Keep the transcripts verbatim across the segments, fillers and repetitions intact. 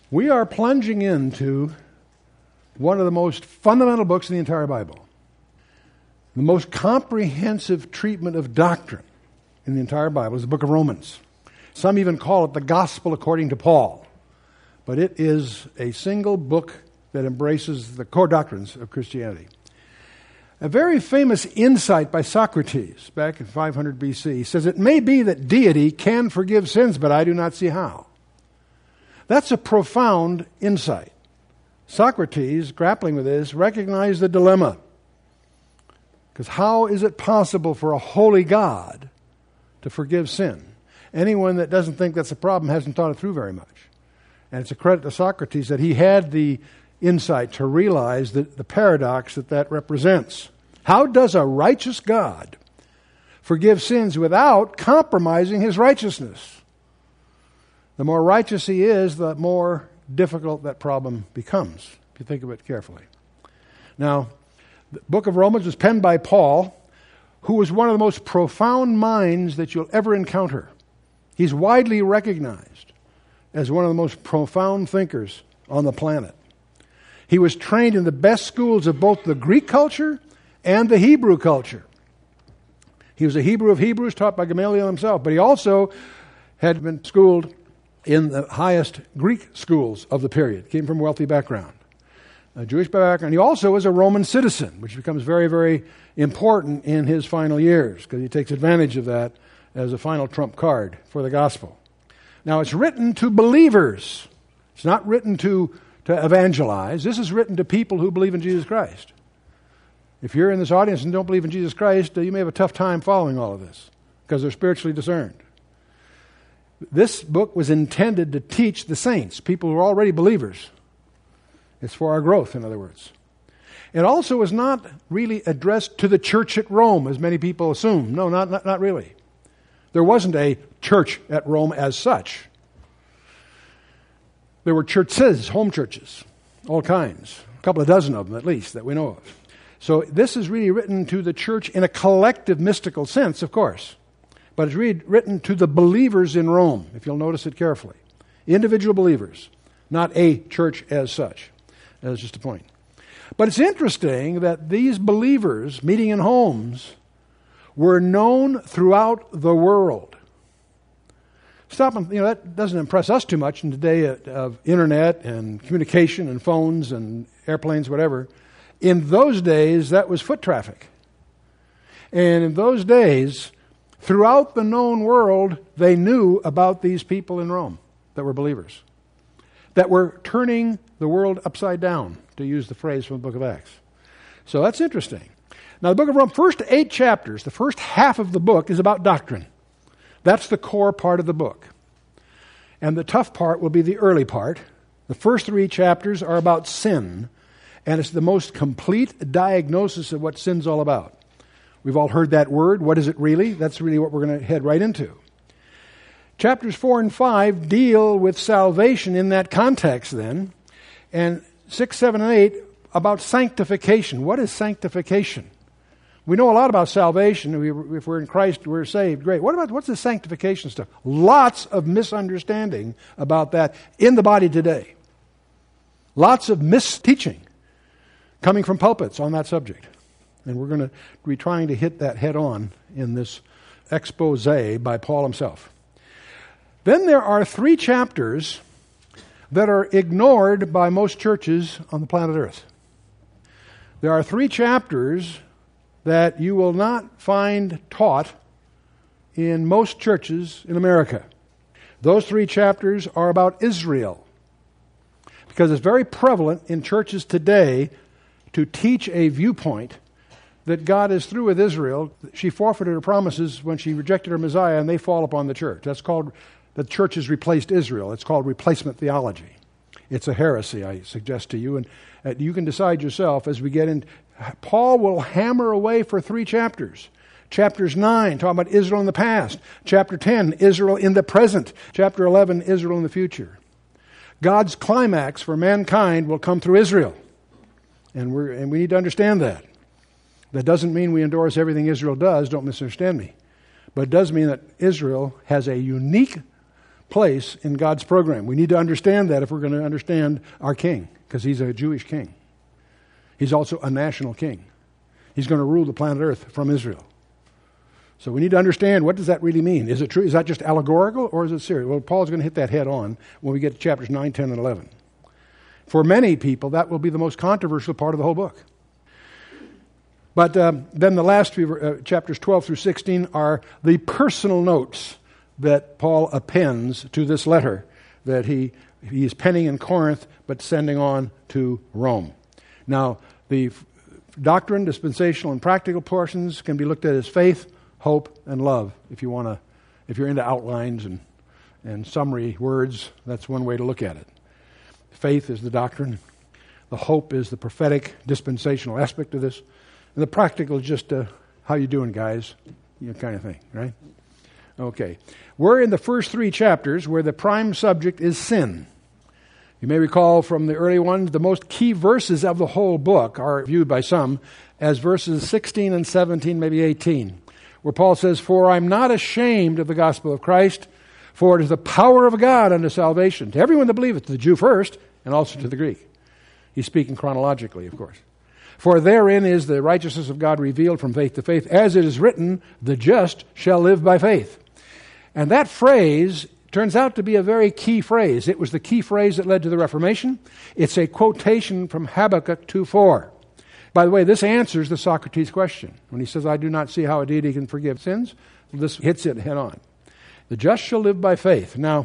We are plunging into one of the most fundamental books in the entire Bible. The most comprehensive treatment of doctrine in the entire Bible is the book of Romans. Some even call it the Gospel according to Paul. But it is a single book that embraces the core doctrines of Christianity. A very famous insight by Socrates back in five hundred B C says, "It may be that deity can forgive sins, but I do not see how." That's a profound insight. Socrates, grappling with this, recognized the dilemma. Because how is it possible for a holy God to forgive sin? Anyone that doesn't think that's a problem hasn't thought it through very much. And it's a credit to Socrates that he had the insight to realize that the paradox that that represents. How does a righteous God forgive sins without compromising his righteousness? The more righteous he is, the more difficult that problem becomes, if you think of it carefully. Now, the book of Romans was penned by Paul, who was one of the most profound minds that you'll ever encounter. He's widely recognized as one of the most profound thinkers on the planet. He was trained in the best schools of both the Greek culture and the Hebrew culture. He was a Hebrew of Hebrews taught by Gamaliel himself, but he also had been schooled in the highest Greek schools of the period, came from a wealthy background, a Jewish background. He also was a Roman citizen, which becomes very, very important in his final years because he takes advantage of that as a final trump card for the gospel. Now, it's written to believers. It's not written to to evangelize. This is written to people who believe in Jesus Christ. If you're in this audience and don't believe in Jesus Christ, you may have a tough time following all of this because they're spiritually discerned. This book was intended to teach the saints, people who are already believers. It's for our growth, in other words. It also was not really addressed to the church at Rome, as many people assume. No, not, not, not really. There wasn't a church at Rome as such. There were churches, home churches, all kinds, a couple of dozen of them at least that we know of. So this is really written to the church in a collective mystical sense, of course. But it's really written to the believers in Rome, if you'll notice it carefully. Individual believers, not a church as such. That's just a point. But it's interesting that these believers meeting in homes were known throughout the world. Stop and, you know, that doesn't impress us too much in the day of internet and communication and phones and airplanes, whatever. In those days, that was foot traffic. And in those days, throughout the known world, they knew about these people in Rome that were believers, that were turning the world upside down, to use the phrase from the book of Acts. So that's interesting. Now, the book of Rome, first eight chapters, the first half of the book is about doctrine. That's the core part of the book. And the tough part will be the early part. The first three chapters are about sin, and it's the most complete diagnosis of what sin's all about. We've all heard that word. What is it really? That's really what we're going to head right into. Chapters four and five deal with salvation in that context then, and six, seven, and eight about sanctification. What is sanctification? We know a lot about salvation. We, if we're in Christ, we're saved. Great. What about, what's the sanctification stuff? Lots of misunderstanding about that in the body today. Lots of misteaching coming from pulpits on that subject. And we're going to be trying to hit that head on in this expose by Paul himself. Then there are three chapters that are ignored by most churches on the planet Earth. There are three chapters that you will not find taught in most churches in America. Those three chapters are about Israel. Because it's very prevalent in churches today to teach a viewpoint that God is through with Israel. She forfeited her promises when she rejected her Messiah, and they fall upon the church. That's called, the church has replaced Israel. It's called replacement theology. It's a heresy, I suggest to you, and uh, you can decide yourself as we get in. Paul will hammer away for three chapters. Chapters nine, talking about Israel in the past. Chapter ten, Israel in the present. Chapter eleven, Israel in the future. God's climax for mankind will come through Israel. And we're and we need to understand that. That doesn't mean we endorse everything Israel does, don't misunderstand me. But it does mean that Israel has a unique place in God's program. We need to understand that if we're going to understand our king, because he's a Jewish king. He's also a national king. He's going to rule the planet Earth from Israel. So we need to understand, what does that really mean? Is it true? Is that just allegorical, or is it serious? Well, Paul's going to hit that head on when we get to chapters nine, ten, and eleven. For many people, that will be the most controversial part of the whole book. But um, then the last few, uh, chapters twelve through sixteen, are the personal notes that Paul appends to this letter that he, he is penning in Corinth, but sending on to Rome. Now, the doctrine, dispensational, and practical portions can be looked at as faith, hope, and love. If you want to, if you're into outlines and, and summary words, that's one way to look at it. Faith is the doctrine. The hope is the prophetic, dispensational aspect of this. And the practical is just uh, how you doing, guys? You know, kind of thing, right? Okay. We're in the first three chapters where the prime subject is sin. You may recall from the early ones, the most key verses of the whole book are viewed by some as verses sixteen and seventeen, maybe eighteen, where Paul says, "For I'm not ashamed of the gospel of Christ, for it is the power of God unto salvation, to everyone that believeth, to the Jew first, and also to the Greek." He's speaking chronologically, of course. "For therein is the righteousness of God revealed from faith to faith, as it is written, the just shall live by faith." And that phrase turns out to be a very key phrase. It was the key phrase that led to the Reformation. It's a quotation from Habakkuk two four. By the way, this answers the Socrates question. When he says, "I do not see how a deity can forgive sins," this hits it head on. The just shall live by faith. Now,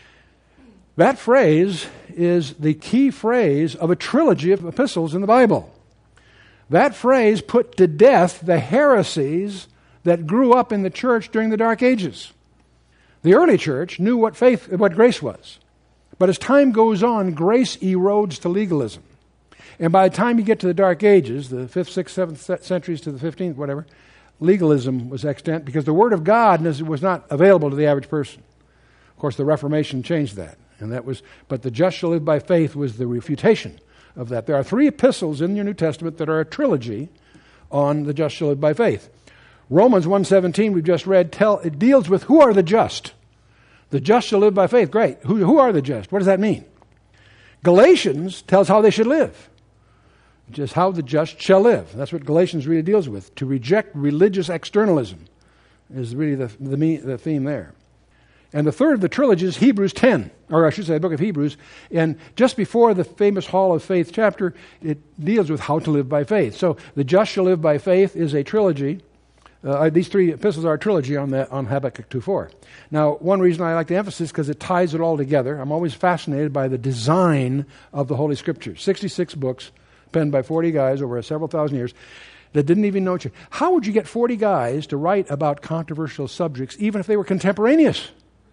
that phrase is the key phrase of a trilogy of epistles in the Bible. That phrase put to death the heresies that grew up in the church during the Dark Ages. The early church knew what faith, what grace was. But as time goes on, grace erodes to legalism. And by the time you get to the Dark Ages, the fifth, sixth, seventh centuries to the fifteenth, whatever, legalism was extant because the Word of God was not available to the average person. Of course, the Reformation changed that. And that was, but the just shall live by faith was the refutation of that. There are three epistles in your New Testament that are a trilogy on the just shall live by faith. Romans one seventeen, we've just read, tell, it deals with who are the just. The just shall live by faith. Great. Who, who are the just? What does that mean? Galatians tells how they should live. Just how the just shall live. That's what Galatians really deals with. To reject religious externalism is really the, the, the theme there. And the third of the trilogy is Hebrews ten, or I should say the book of Hebrews. And just before the famous Hall of Faith chapter, it deals with how to live by faith. So the just shall live by faith is a trilogy. Uh, these three epistles are a trilogy on that on Habakkuk two four. Now, one reason I like to emphasize is because it ties it all together. I'm always fascinated by the design of the Holy Scriptures. sixty-six books penned by forty guys over several thousand years that didn't even know each other. How would you get forty guys to write about controversial subjects, even if they were contemporaneous,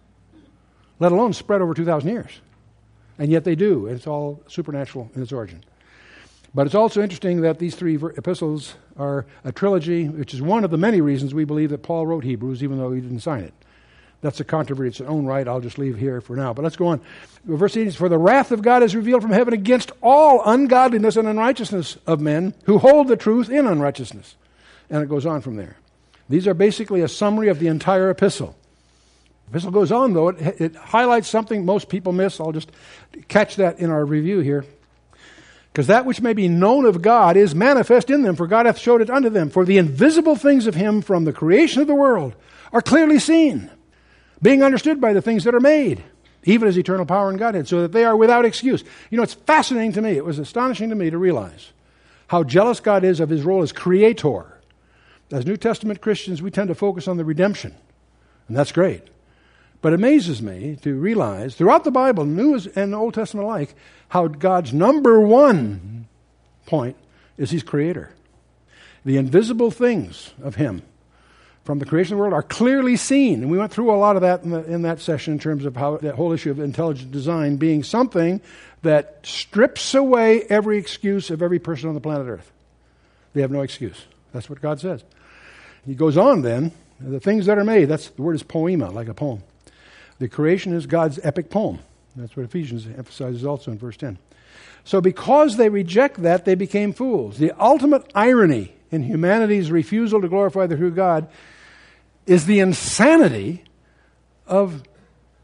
let alone spread over two thousand years? And yet they do. It's all supernatural in its origin. But it's also interesting that these three epistles are a trilogy, which is one of the many reasons we believe that Paul wrote Hebrews, even though he didn't sign it. That's a controversy. It's its own right. I'll just leave here for now. But let's go on. Verse eighteen, "For the wrath of God is revealed from heaven against all ungodliness and unrighteousness of men who hold the truth in unrighteousness." And it goes on from there. These are basically a summary of the entire epistle. The epistle goes on, though. It, it highlights something most people miss. I'll just catch that in our review here. "Because that which may be known of God is manifest in them, for God hath showed it unto them. For the invisible things of him from the creation of the world are clearly seen, being understood by the things that are made, even as eternal power and Godhead, so that they are without excuse." You know, it's fascinating to me. It was astonishing to me to realize how jealous God is of his role as creator. As New Testament Christians, we tend to focus on the redemption, and that's great. But it amazes me to realize throughout the Bible, New and Old Testament alike, how God's number one point is he's creator. The invisible things of him from the creation of the world are clearly seen. And we went through a lot of that in, the, in that session in terms of how that whole issue of intelligent design being something that strips away every excuse of every person on the planet Earth. They have no excuse. That's what God says. He goes on then, the things that are made, that's the word is poema, like a poem. The creation is God's epic poem. That's what Ephesians emphasizes also in verse ten. So because they reject that, they became fools. The ultimate irony in humanity's refusal to glorify the true God is the insanity of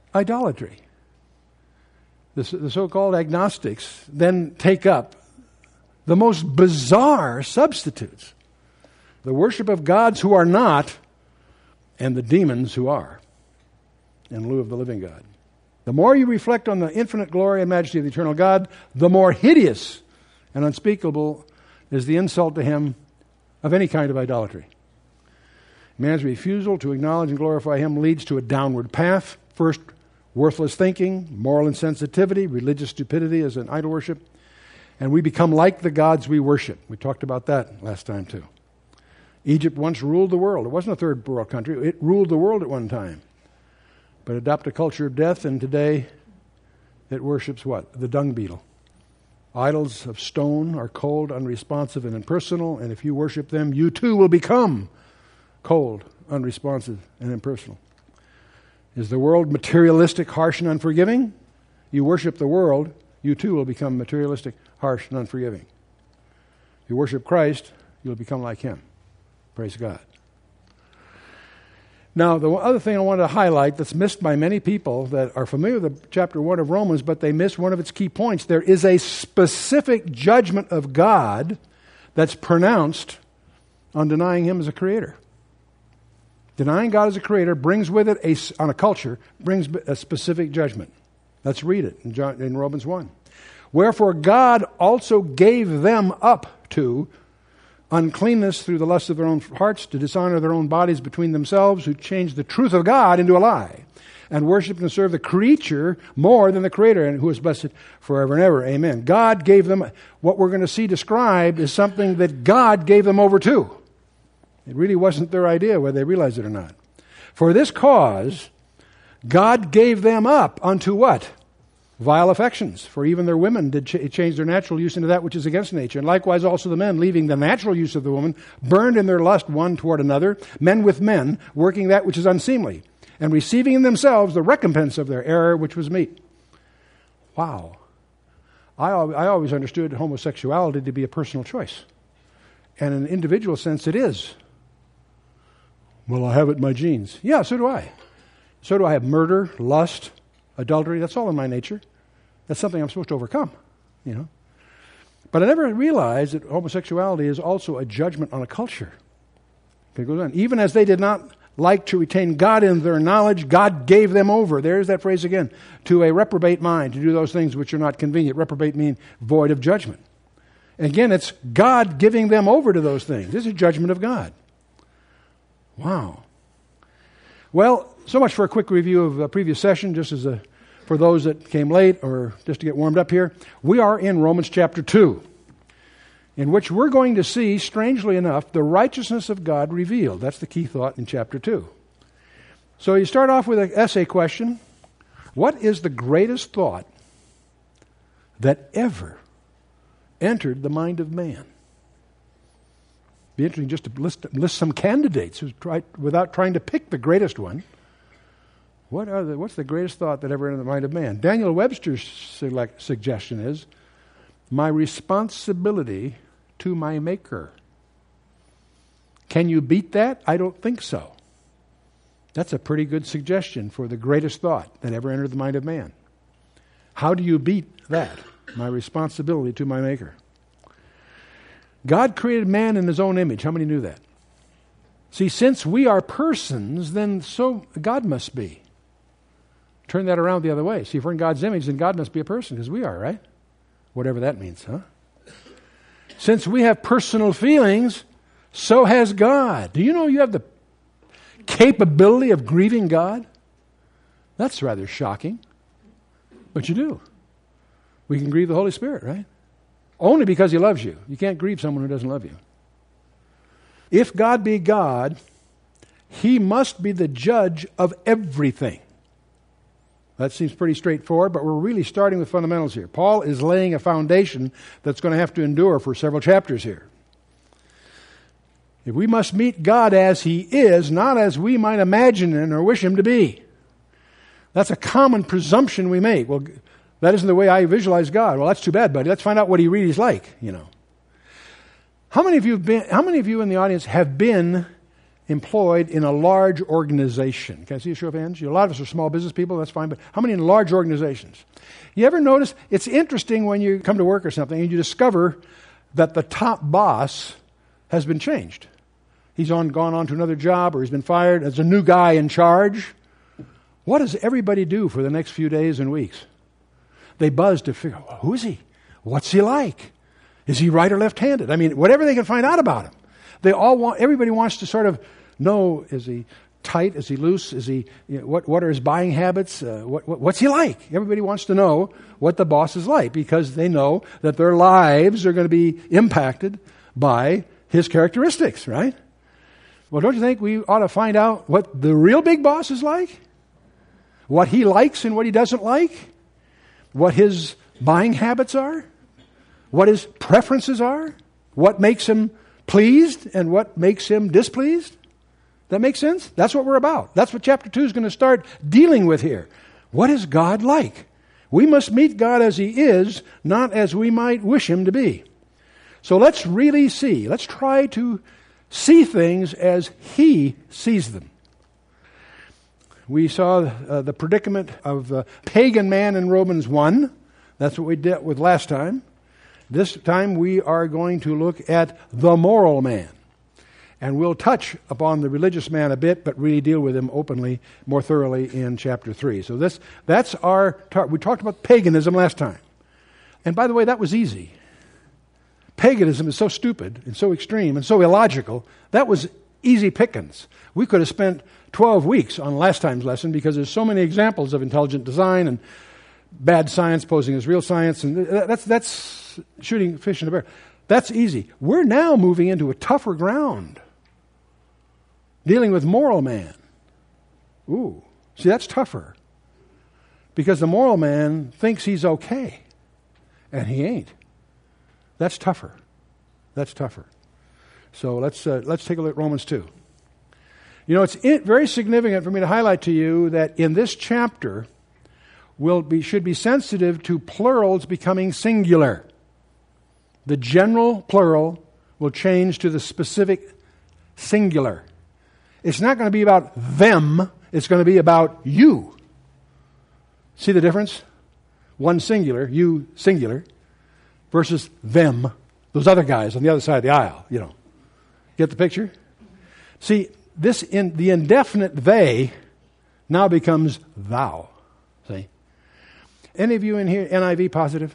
idolatry. The, the so-called agnostics then take up the most bizarre substitutes. The worship of gods who are not, and the demons who are, in lieu of the living God. The more you reflect on the infinite glory and majesty of the eternal God, the more hideous and unspeakable is the insult to him of any kind of idolatry. Man's refusal to acknowledge and glorify him leads to a downward path. First, worthless thinking, moral insensitivity, religious stupidity as an idol worship, and we become like the gods we worship. We talked about that last time too. Egypt once ruled the world. It wasn't a third world country. It ruled the world at one time. But adopt a culture of death, and today it worships what? The dung beetle. Idols of stone are cold, unresponsive, and impersonal, and if you worship them, you too will become cold, unresponsive, and impersonal. Is the world materialistic, harsh, and unforgiving? You worship the world, you too will become materialistic, harsh, and unforgiving. If you worship Christ, you'll become like him. Praise God. Now, the other thing I want to highlight that's missed by many people that are familiar with chapter one of Romans, but they miss one of its key points. There is a specific judgment of God that's pronounced on denying him as a creator. Denying God as a creator brings with it, a, on a culture, brings a specific judgment. Let's read it in, John, in Romans one. Wherefore God also gave them up to uncleanness through the lust of their own hearts, to dishonor their own bodies between themselves, who changed the truth of God into a lie, and worshiped and served the creature more than the Creator, and who is blessed forever and ever. Amen. God gave them, what we're going to see described is something that God gave them over to. It really wasn't their idea, whether they realized it or not. For this cause, God gave them up unto what? Vile affections. For even their women did ch- change their natural use into that which is against nature. And likewise also the men, leaving the natural use of the woman, burned in their lust one toward another, men with men, working that which is unseemly, and receiving in themselves the recompense of their error, which was meat. Wow. I, al- I always understood homosexuality to be a personal choice. And in an individual sense, it is. Well, I have it in my genes. Yeah, so do I. So do I have murder, lust, adultery. That's all in my nature. That's something I'm supposed to overcome, you know. But I never realized that homosexuality is also a judgment on a culture. Okay, it goes on. Even as they did not like to retain God in their knowledge, God gave them over. There's that phrase again. To a reprobate mind, to do those things which are not convenient. Reprobate mean void of judgment. Again, it's God giving them over to those things. This is a judgment of God. Wow. Well, so much for a quick review of a previous session, just as a, for those that came late or just to get warmed up here. We are in Romans chapter two, in which we're going to see, strangely enough, the righteousness of God revealed. That's the key thought in chapter two. So you start off with an essay question. What is the greatest thought that ever entered the mind of man? Be interesting just to list, list some candidates who tried, without trying to pick the greatest one. What are the, what's the greatest thought that ever entered the mind of man? Daniel Webster's select, suggestion is, my responsibility to my Maker. Can you beat that? I don't think so. That's a pretty good suggestion for the greatest thought that ever entered the mind of man. How do you beat that? My responsibility to my Maker. God created man in his own image. How many knew that? See, since we are persons, then so God must be. Turn that around the other way. See, if we're in God's image, then God must be a person, because we are, right? Whatever that means, huh? Since we have personal feelings, so has God. Do you know you have the capability of grieving God? That's rather shocking. But you do. We can grieve the Holy Spirit, right? Only because he loves you. You can't grieve someone who doesn't love you. If God be God, he must be the judge of everything. That seems pretty straightforward, but we're really starting with fundamentals here. Paul is laying a foundation that's going to have to endure for several chapters here. If we must meet God as he is, not as we might imagine him or wish him to be. That's a common presumption we make. Well, that isn't the way I visualize God. Well, that's too bad, buddy. Let's find out what he really is like, you know. How many of you have been, how many of you in the audience have been employed in a large organization? Can I see a show of hands? You know, a lot of us are small business people, that's fine, but how many in large organizations? You ever notice, it's interesting when you come to work or something and you discover that the top boss has been changed. He's on, gone on to another job, or he's been fired. There's a new guy in charge. What does everybody do for the next few days and weeks? They buzz to figure out, well, who is he? What's he like? Is he right or left-handed? I mean, whatever they can find out about him. They all want, everybody wants to sort of know, is he tight? Is he loose? Is he, you know, what, what are his buying habits? Uh, what, what, what's he like? Everybody wants to know what the boss is like because they know that their lives are going to be impacted by his characteristics, right? Well, don't you think we ought to find out what the real big boss is like? What he likes and what he doesn't like? What his buying habits are? What his preferences are? What makes him pleased and what makes him displeased? That makes sense? That's what we're about. That's what chapter two is going to start dealing with here. What is God like? We must meet God as he is, not as we might wish him to be. So let's really see. Let's try to see things as he sees them. We saw uh, the predicament of the pagan man in Romans one. That's what we dealt with last time. This time we are going to look at the moral man. And we'll touch upon the religious man a bit, but really deal with him openly, more thoroughly in chapter three. So this that's our tar- we talked about paganism last time. And by the way, that was easy. Paganism is so stupid and so extreme and so illogical. That was easy pickings. We could have spent twelve weeks on last time's lesson because there's so many examples of intelligent design and bad science posing as real science, and that's that's shooting fish in a barrel. That's easy. We're now moving into a tougher ground, dealing with moral man. Ooh, see, that's tougher because the moral man thinks he's okay, and he ain't. That's tougher. That's tougher. So let's uh, let's take a look at Romans two. You know, it's in, very significant for me to highlight to you that in this chapter, we'll be should be sensitive to plurals becoming singular. The general plural will change to the specific singular. It's not going to be about them. It's going to be about you. See the difference? One singular, you singular, versus them, those other guys on the other side of the aisle, you know. Get the picture? See, this in the indefinite they now becomes thou. See? Any of you in here N I V positive?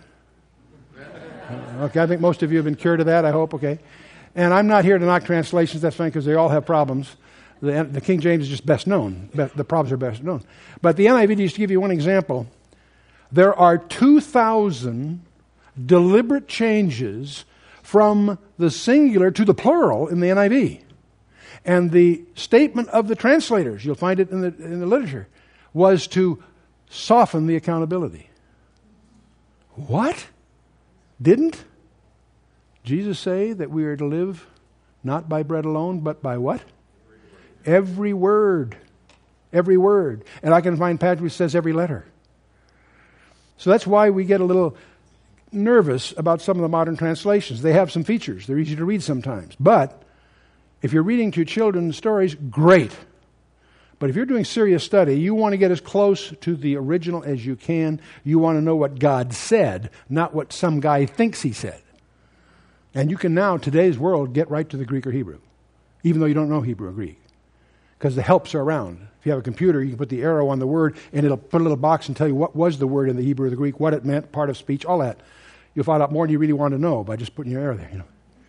Okay, I think most of you have been cured of that, I hope, okay. And I'm not here to knock translations, that's fine, because they all have problems. The, the King James is just best known. The problems are best known. But the N I V, just to give you one example, there are two thousand deliberate changes from the singular to the plural in the N I V. And the statement of the translators, you'll find it in the, in the literature, was to soften the accountability. What? Didn't Jesus say that we are to live not by bread alone, but by what? Every word. Every word. And I can find passage which says every letter. So that's why we get a little nervous about some of the modern translations. They have some features. They're easy to read sometimes. But if you're reading to children stories, great. But if you're doing serious study, you want to get as close to the original as you can. You want to know what God said, not what some guy thinks he said. And you can now, today's world, get right to the Greek or Hebrew, even though you don't know Hebrew or Greek, because the helps are around. If you have a computer, you can put the arrow on the word, and it'll put a little box and tell you what was the word in the Hebrew or the Greek, what it meant, part of speech, all that. You'll find out more than you really want to know by just putting your arrow there, you know.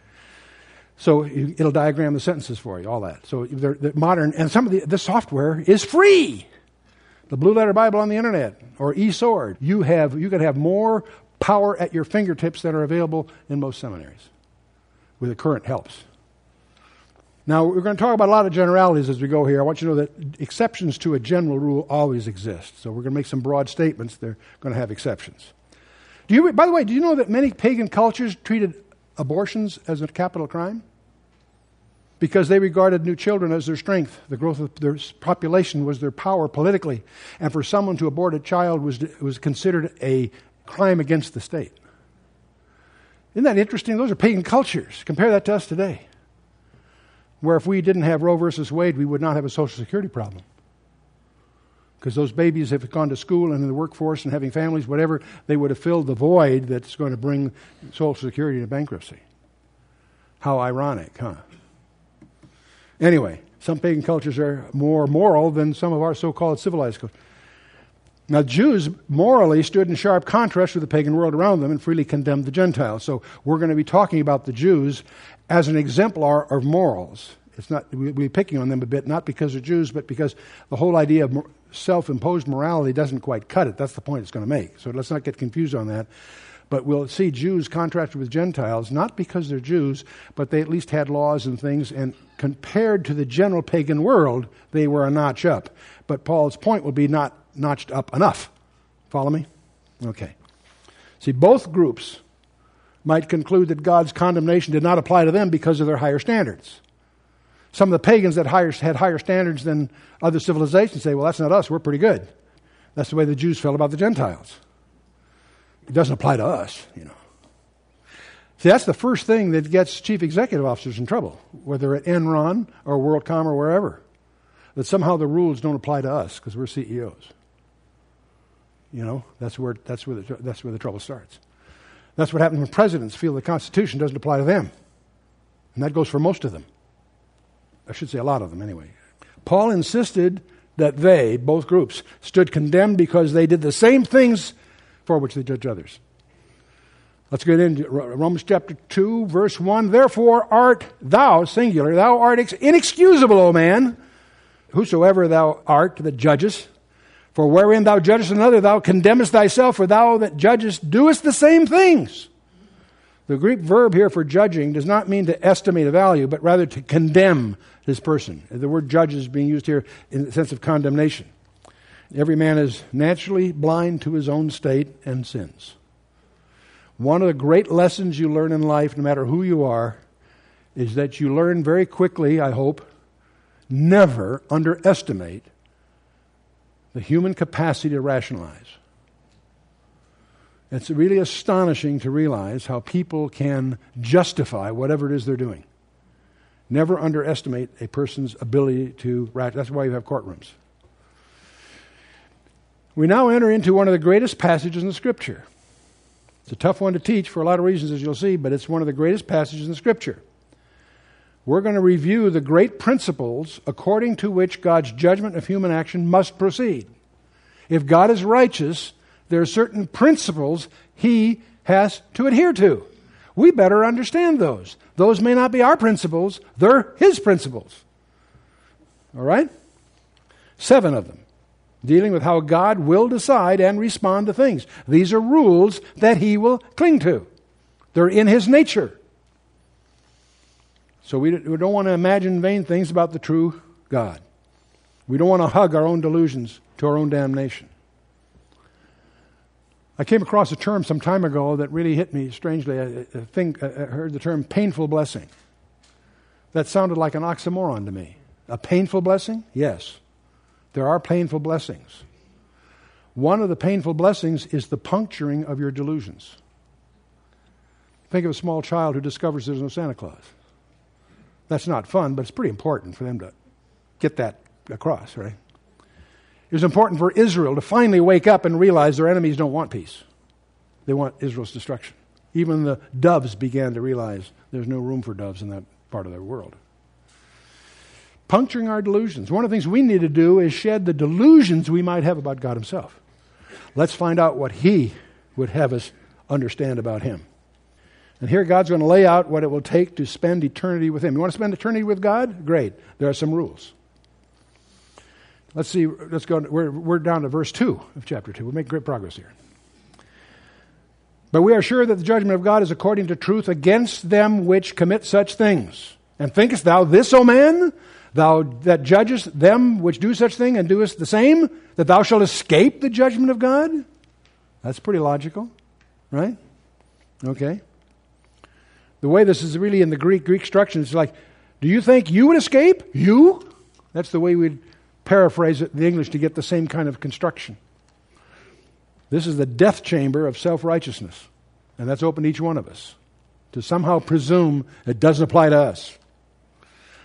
So it'll diagram the sentences for you, all that. So they're, they're modern, and some of the, the software is free. The Blue Letter Bible on the internet, or eSword. You have you can have more power at your fingertips than are available in most seminaries with the current helps. Now, we're going to talk about a lot of generalities as we go here. I want you to know that exceptions to a general rule always exist. So we're going to make some broad statements. They're going to have exceptions. Do you? By the way, do you know that many pagan cultures treated abortions as a capital crime? Because they regarded new children as their strength. The growth of their population was their power politically. And for someone to abort a child was, was considered a crime against the state. Isn't that interesting? Those are pagan cultures. Compare that to us today. where if we didn't have Roe versus Wade, we would not have a Social Security problem. Because those babies have gone to school and in the workforce and having families, whatever, they would have filled the void that's going to bring Social Security to bankruptcy. How ironic, huh? Anyway, some pagan cultures are more moral than some of our so-called civilized cultures. Now, Jews morally stood in sharp contrast to the pagan world around them and freely condemned the Gentiles. So we're going to be talking about the Jews as an exemplar of morals. It's not, we'll be picking on them a bit, not because they're Jews, but because the whole idea of self-imposed morality doesn't quite cut it. That's the point it's going to make. So let's not get confused on that. But we'll see Jews contrasted with Gentiles, not because they're Jews, but they at least had laws and things, and compared to the general pagan world, they were a notch up. But Paul's point will be not notched up enough. Follow me? Okay. See, both groups might conclude that God's condemnation did not apply to them because of their higher standards. Some of the pagans that higher, had higher standards than other civilizations say, well, that's not us, we're pretty good. That's the way the Jews felt about the Gentiles. It doesn't apply to us, you know. See, that's the first thing that gets chief executive officers in trouble, whether at Enron or WorldCom or wherever, that somehow the rules don't apply to us because we're C E Os. You know, that's where that's where the, that's where the trouble starts. That's what happens when presidents feel the Constitution doesn't apply to them, and that goes for most of them. I should say a lot of them, anyway. Paul insisted that they, both groups, stood condemned because they did the same things for which they judge others. Let's get into Romans chapter two, verse one. Therefore art thou, singular, thou art inexcusable, O man, whosoever thou art that judgest. For wherein thou judgest another, thou condemnest thyself, for thou that judgest doest the same things. The Greek verb here for judging does not mean to estimate a value, but rather to condemn this person. The word judge is being used here in the sense of condemnation. Every man is naturally blind to his own state and sins. One of the great lessons you learn in life, no matter who you are, is that you learn very quickly, I hope, never underestimate the human capacity to rationalize. It's really astonishing to realize how people can justify whatever it is they're doing. Never underestimate a person's ability to rationalize. That's why you have courtrooms. We now enter into one of the greatest passages in the Scripture. It's a tough one to teach for a lot of reasons, as you'll see, but it's one of the greatest passages in the Scripture. We're going to review the great principles according to which God's judgment of human action must proceed. If God is righteous, there are certain principles He has to adhere to. We better understand those. Those may not be our principles, they're His principles. All right? Seven of them, dealing with how God will decide and respond to things. These are rules that He will cling to. They're in His nature. So we don't want to imagine vain things about the true God. We don't want to hug our own delusions to our own damnation. I came across a term some time ago that really hit me strangely. I, I think I heard the term painful blessing. That sounded like an oxymoron to me. A painful blessing? Yes. There are painful blessings. One of the painful blessings is the puncturing of your delusions. Think of a small child who discovers there's no Santa Claus. That's not fun, but it's pretty important for them to get that across, right? It was important for Israel to finally wake up and realize their enemies don't want peace. They want Israel's destruction. Even the doves began to realize there's no room for doves in that part of their world. Puncturing our delusions. One of the things we need to do is shed the delusions we might have about God Himself. Let's find out what He would have us understand about Him. And here God's going to lay out what it will take to spend eternity with Him. You want to spend eternity with God? Great. There are some rules. Let's see. Let's go. We're, we're down to verse two of chapter two. We'll make great progress here. But we are sure that the judgment of God is according to truth against them which commit such things. And thinkest thou this, O man, thou that judgest them which do such thing and doest the same, that thou shalt escape the judgment of God? That's pretty logical, right? Okay. The way this is really in the Greek, Greek structure, it's like, do you think you would escape? You? That's the way we'd paraphrase it in the English to get the same kind of construction. This is the death chamber of self-righteousness. And that's open to each one of us, to somehow presume it doesn't apply to us.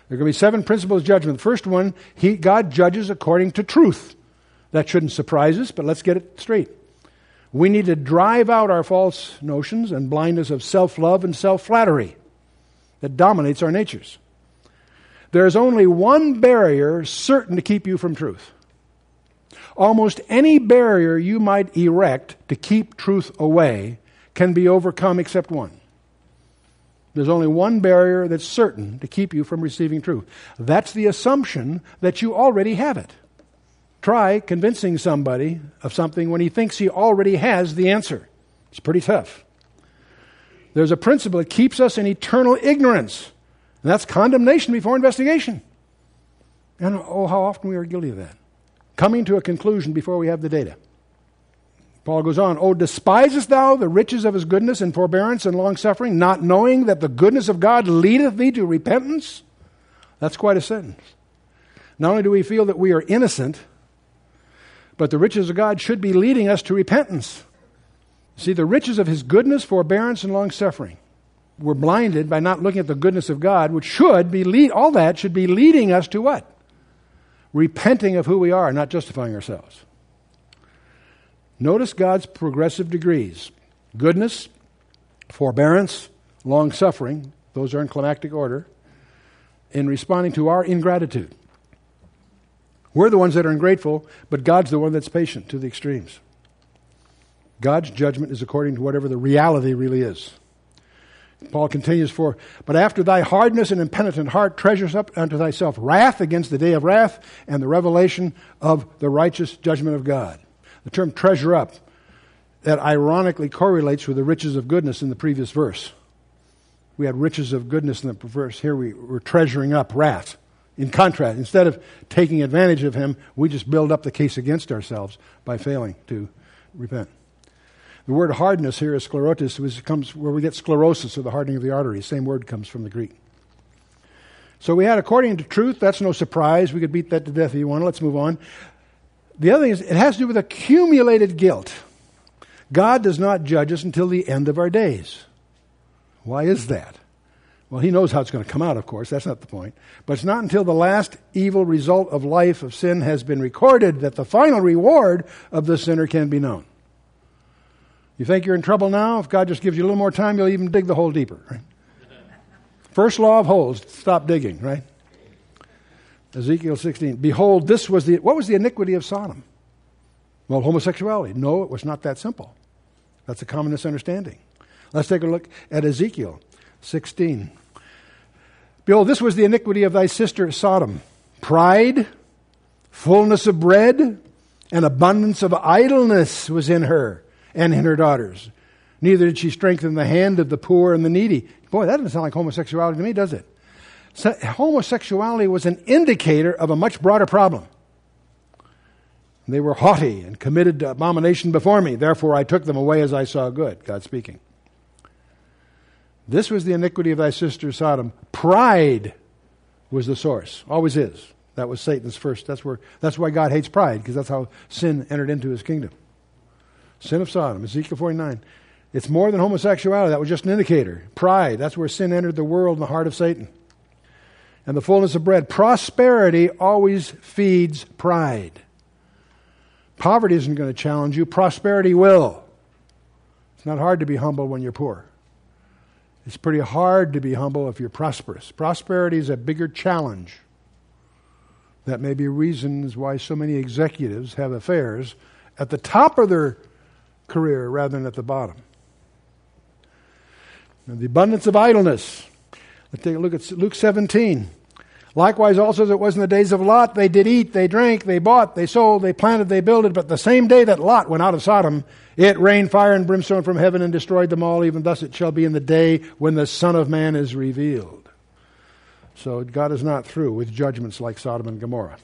There are going to be seven principles of judgment. The first one, he, God judges according to truth. That shouldn't surprise us, but let's get it straight. We need to drive out our false notions and blindness of self-love and self-flattery that dominates our natures. There's only one barrier certain to keep you from truth. Almost any barrier you might erect to keep truth away can be overcome except one. There's only one barrier that's certain to keep you from receiving truth. That's the assumption that you already have it. Try convincing somebody of something when he thinks he already has the answer. It's pretty tough. There's a principle that keeps us in eternal ignorance, and that's condemnation before investigation. And oh, how often we are guilty of that. Coming to a conclusion before we have the data. Paul goes on, "Oh, despisest thou the riches of his goodness and forbearance and long-suffering, not knowing that the goodness of God leadeth thee to repentance?" That's quite a sentence. Not only do we feel that we are innocent, but the riches of God should be leading us to repentance. See, the riches of his goodness, forbearance, and long-suffering. We're blinded by not looking at the goodness of God, which should be, lead, all that should be leading us to what? Repenting of who we are, not justifying ourselves. Notice God's progressive degrees. Goodness, forbearance, long-suffering, those are in climactic order, in responding to our ingratitude. We're the ones that are ungrateful, but God's the one that's patient to the extremes. God's judgment is according to whatever the reality really is. Paul continues, "For, but after thy hardness and impenitent heart treasures up unto thyself wrath against the day of wrath and the revelation of the righteous judgment of God." The term treasure up, that ironically correlates with the riches of goodness in the previous verse. We had riches of goodness in the verse. Here we were treasuring up wrath. In contrast, instead of taking advantage of him, we just build up the case against ourselves by failing to repent. The word hardness here is sclerosis, which comes where we get sclerosis, or the hardening of the arteries. Same word comes from the Greek. So we had according to truth. That's no surprise. We could beat that to death if you want. Let's move on. The other thing is, it has to do with accumulated guilt. God does not judge us until the end of our days. Why is that? Well, he knows how it's going to come out, of course. That's not the point. But it's not until the last evil result of life of sin has been recorded that the final reward of the sinner can be known. You think you're in trouble now? If God just gives you a little more time, you'll even dig the hole deeper. Right? First law of holes, stop digging, right? Ezekiel sixteen. "Behold, this was the..." What was the iniquity of Sodom? Well, homosexuality. No, it was not that simple. That's a common misunderstanding. Let's take a look at Ezekiel sixteen. "Behold, this was the iniquity of thy sister Sodom. Pride, fullness of bread, and abundance of idleness was in her and in her daughters. Neither did she strengthen the hand of the poor and the needy." Boy, that doesn't sound like homosexuality to me, does it? So, homosexuality was an indicator of a much broader problem. "They were haughty and committed to abomination before me. Therefore I took them away as I saw good." God speaking. "This was the iniquity of thy sister Sodom. Pride was the source. Always is. That was Satan's first. That's where. That's why God hates pride, because that's how sin entered into his kingdom. Sin of Sodom, Ezekiel forty-nine. It's more than homosexuality. That was just an indicator. Pride. That's where sin entered the world in the heart of Satan. And the fullness of bread. Prosperity always feeds pride. Poverty isn't going to challenge you. Prosperity will. It's not hard to be humble when you're poor. It's pretty hard to be humble if you're prosperous. Prosperity is a bigger challenge. That may be reasons why so many executives have affairs at the top of their career rather than at the bottom. And the abundance of idleness. Let's take a look at Luke seventeen. "Likewise also as it was in the days of Lot, they did eat, they drank, they bought, they sold, they planted, they builded. But the same day that Lot went out of Sodom, it rained fire and brimstone from heaven and destroyed them all. Even thus it shall be in the day when the Son of Man is revealed." So God is not through with judgments like Sodom and Gomorrah.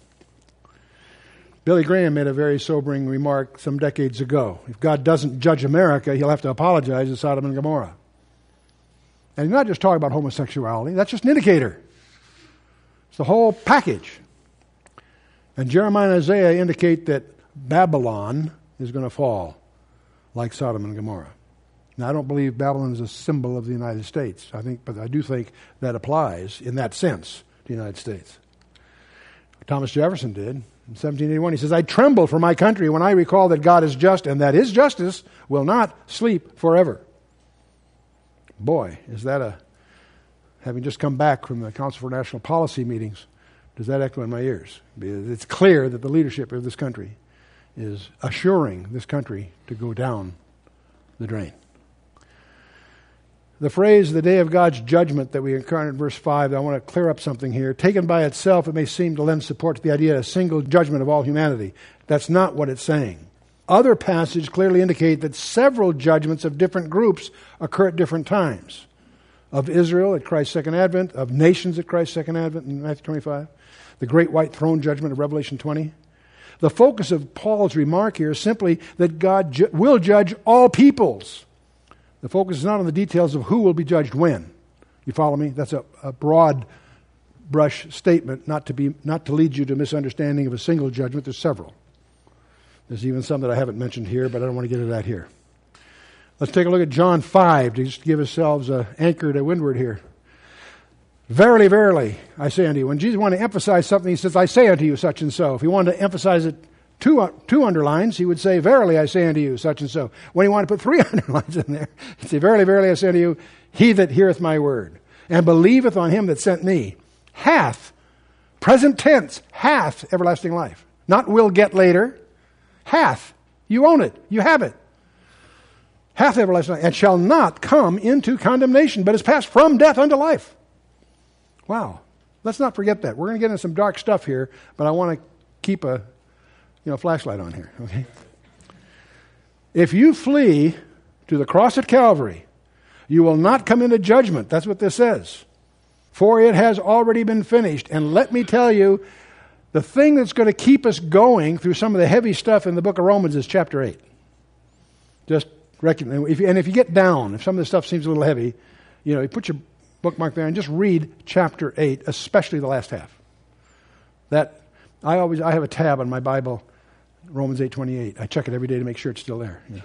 Billy Graham made a very sobering remark some decades ago. If God doesn't judge America, he'll have to apologize to Sodom and Gomorrah. And he's not just talking about homosexuality. That's just an indicator. It's the whole package. And Jeremiah and Isaiah indicate that Babylon is going to fall like Sodom and Gomorrah. Now, I don't believe Babylon is a symbol of the United States. I think, but I do think that applies in that sense the United States. Thomas Jefferson did. In seventeen eighty-one, he says, I tremble for my country when I recall that God is just and that His justice will not sleep forever. Boy, is that a, having just come back from the Council for National Policy meetings, does that echo in my ears? Because it's clear that the leadership of this country is assuring this country to go down the drain. The phrase, the day of God's judgment, that we encounter in verse five, I want to clear up something here. Taken by itself, it may seem to lend support to the idea of a single judgment of all humanity. That's not what it's saying. Other passages clearly indicate that several judgments of different groups occur at different times. Of Israel at Christ's second advent, of nations at Christ's second advent in Matthew twenty-five, the great white throne judgment of Revelation twenty. The focus of Paul's remark here is simply that God ju- will judge all peoples. The focus is not on the details of who will be judged when. You follow me? That's a, a broad brush statement, not to be not to lead you to misunderstanding of a single judgment. There's several. There's even some that I haven't mentioned here, but I don't want to get into that here. Let's take a look at John five to just give ourselves an anchor to windward here. Verily, verily, I say unto you. When Jesus wanted to emphasize something, he says, I say unto you such and so. If he wanted to emphasize it two, two underlines, he would say, verily, I say unto you such and so. When he wanted to put three underlines in there, he'd say, verily, verily, I say unto you, he that heareth my word and believeth on him that sent me hath, present tense, hath everlasting life. Not will get later. Hath. You own it. You have it. Hath everlasting life, and shall not come into condemnation, but is passed from death unto life. Wow. Let's not forget that. We're going to get into some dark stuff here, but I want to keep a you know, flashlight on here, okay? If you flee to the cross at Calvary, you will not come into judgment. That's what this says. For it has already been finished. And let me tell you, the thing that's going to keep us going through some of the heavy stuff in the book of Romans is chapter eight. Just recognize, if, and if you get down, if some of the stuff seems a little heavy, you know, you put your bookmark there and just read chapter eight, especially the last half. That I always I have a tab on my Bible, Romans eight twenty-eight. I check it every day to make sure it's still there. Yeah.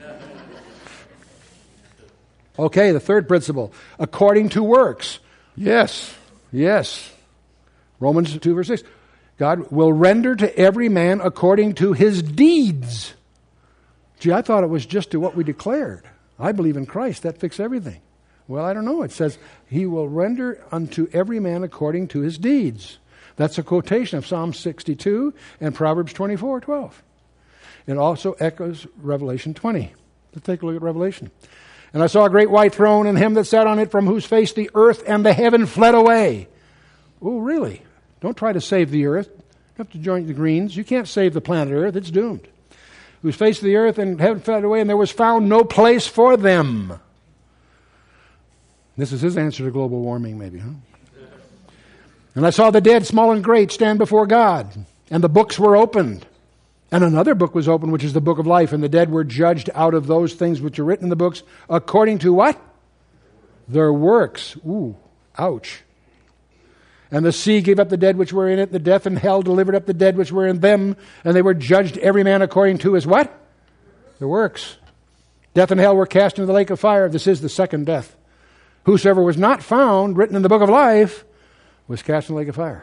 Okay, the third principle, according to works. Yes, yes. Romans two verse six. God will render to every man according to his deeds. Gee, I thought it was just to what we declared. I believe in Christ. That fixes everything. Well, I don't know. It says, he will render unto every man according to his deeds. That's a quotation of Psalm sixty-two and Proverbs twenty-four twelve. It also echoes Revelation twenty. Let's take a look at Revelation. And I saw a great white throne, and him that sat on it, from whose face the earth and the heaven fled away. Oh, really? Don't try to save the earth. You have to join the Greens. You can't save the planet Earth. It's doomed. Whose face the earth and heaven fled away, and there was found no place for them. This is his answer to global warming, maybe, huh? And I saw the dead, small and great, stand before God, and the books were opened. And another book was opened, which is the book of life, and the dead were judged out of those things which are written in the books, according to what? Their works. Ooh, ouch. And the sea gave up the dead which were in it, the death and hell delivered up the dead which were in them, and they were judged every man according to his what? Their works. Death and hell were cast into the lake of fire. This is the second death. Whosoever was not found written in the book of life was cast in the lake of fire.